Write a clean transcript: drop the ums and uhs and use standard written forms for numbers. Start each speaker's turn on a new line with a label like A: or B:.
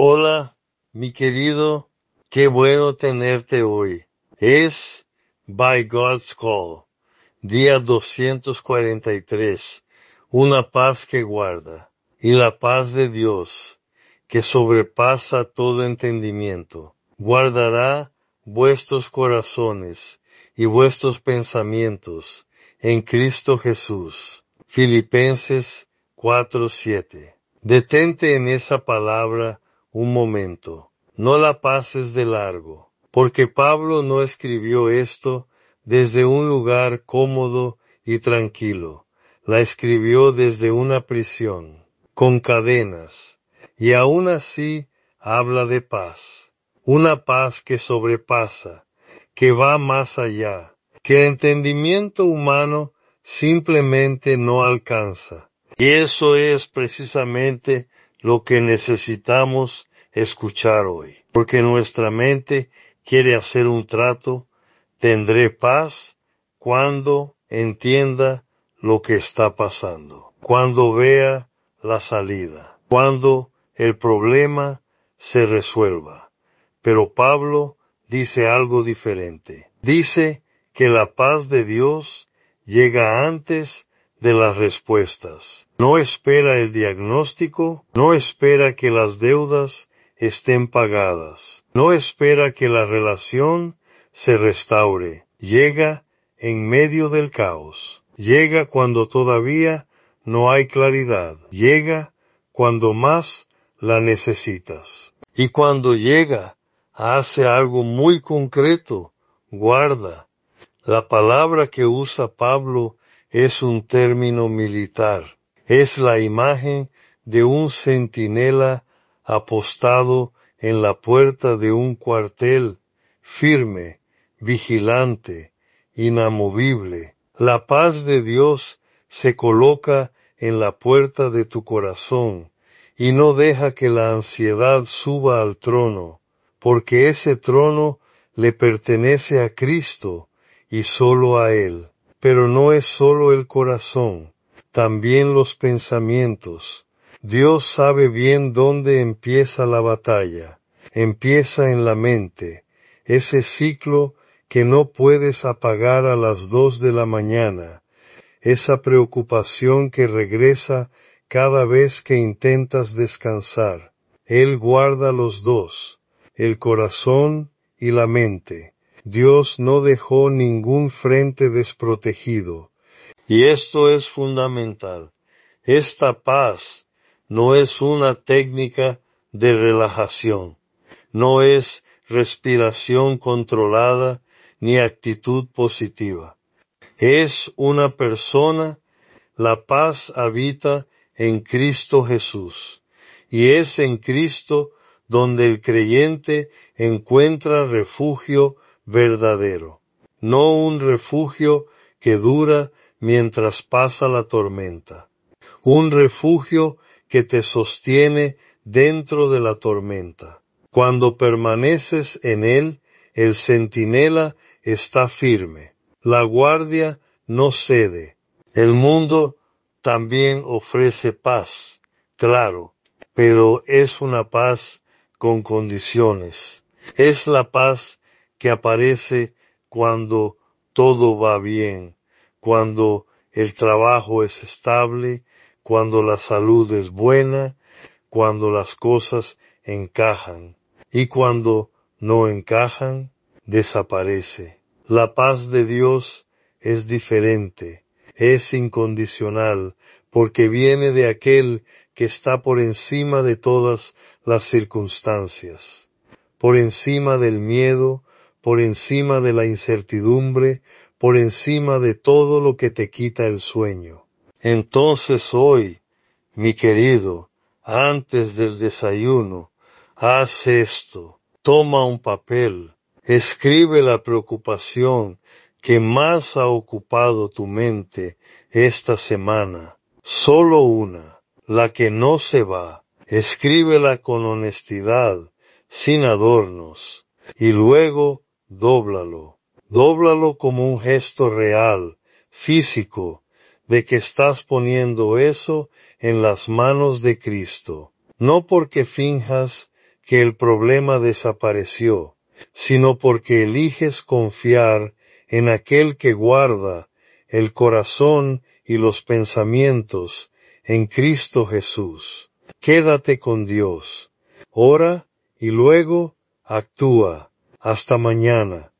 A: Hola, mi querido, qué bueno tenerte hoy. Es By God's Call, día 243, una paz que guarda, y la paz de Dios, que sobrepasa todo entendimiento, guardará vuestros corazones y vuestros pensamientos en Cristo Jesús. Filipenses 4:7. Detente en esa palabra un momento, no la pases de largo, porque Pablo no escribió esto desde un lugar cómodo y tranquilo, la escribió desde una prisión, con cadenas, y aún así habla de paz, una paz que sobrepasa, que va más allá, que el entendimiento humano simplemente no alcanza. Y eso es precisamente lo que necesitamos escuchar hoy, porque nuestra mente quiere hacer un trato. Tendré paz cuando entienda lo que está pasando, cuando vea la salida, cuando el problema se resuelva. Pero Pablo dice algo diferente. Dice que la paz de Dios llega antes de las respuestas. No espera el diagnóstico, no espera que las deudas estén pagadas, no espera que la relación se restaure. Llega en medio del caos. Llega cuando todavía no hay claridad. Llega cuando más la necesitas. Y cuando llega, hace algo muy concreto. Guarda. La palabra que usa Pablo es un término militar. Es la imagen de un centinela apostado en la puerta de un cuartel, firme, vigilante, inamovible. La paz de Dios se coloca en la puerta de tu corazón y no deja que la ansiedad suba al trono, porque ese trono le pertenece a Cristo y solo a Él. Pero no es solo el corazón, también los pensamientos. Dios sabe bien dónde empieza la batalla. Empieza en la mente, ese ciclo que no puedes apagar a las 2 de la mañana, esa preocupación que regresa cada vez que intentas descansar. Él guarda los dos, el corazón y la mente. Dios no dejó ningún frente desprotegido. Y esto es fundamental. Esta paz no es una técnica de relajación, no es respiración controlada ni actitud positiva. Es una persona. La paz habita en Cristo Jesús, y es en Cristo donde el creyente encuentra refugio verdadero, no un refugio que dura mientras pasa la tormenta, un refugio que te sostiene dentro de la tormenta. Cuando permaneces en él, el centinela está firme, la guardia no cede. El mundo también ofrece paz, claro, pero es una paz con condiciones. Es la paz que aparece cuando todo va bien, cuando el trabajo es estable, cuando la salud es buena, cuando las cosas encajan, y cuando no encajan, desaparece. La paz de Dios es diferente, es incondicional, porque viene de aquel que está por encima de todas las circunstancias, por encima del miedo, por encima de la incertidumbre, por encima de todo lo que te quita el sueño. Entonces hoy, mi querido, antes del desayuno, haz esto. Toma un papel, escribe la preocupación que más ha ocupado tu mente esta semana. Solo una, la que no se va. Escríbela con honestidad, sin adornos, y luego dóblalo. Dóblalo como un gesto real, físico, de que estás poniendo eso en las manos de Cristo. No porque finjas que el problema desapareció, sino porque eliges confiar en aquel que guarda el corazón y los pensamientos en Cristo Jesús. Quédate con Dios, ora y luego actúa. Hasta mañana.